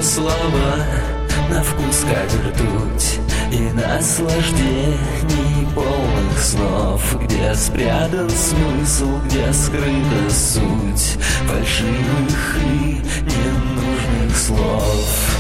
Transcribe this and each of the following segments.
слова на вкус как ртуть, и наслаждений полных слов, где спрятан смысл, где скрыта суть фальшивых и ненужных слов.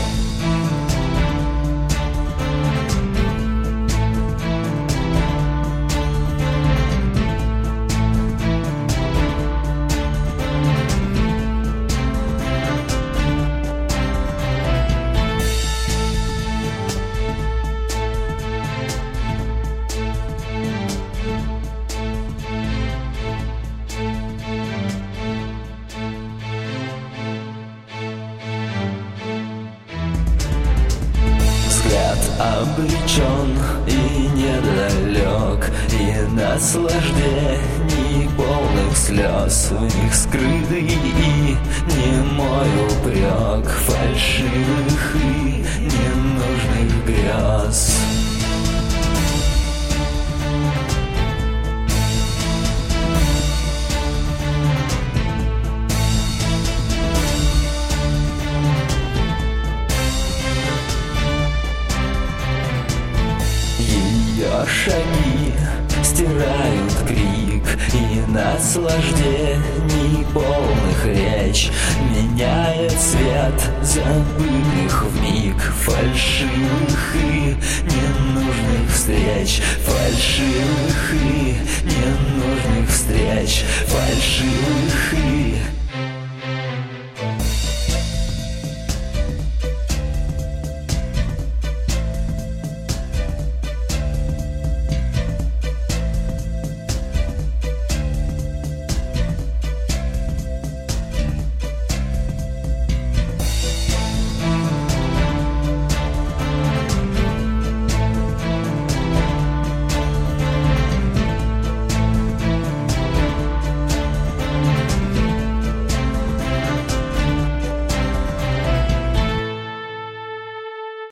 Обречен и недалек, и наслаждений полных слез, в них скрытый и немой упрек фальшивых и ненужных грез. Ее шаги стирают крик и наслаждений полных речь, меняет цвет забытых вмиг фальшивых и ненужных встреч, фальшивых и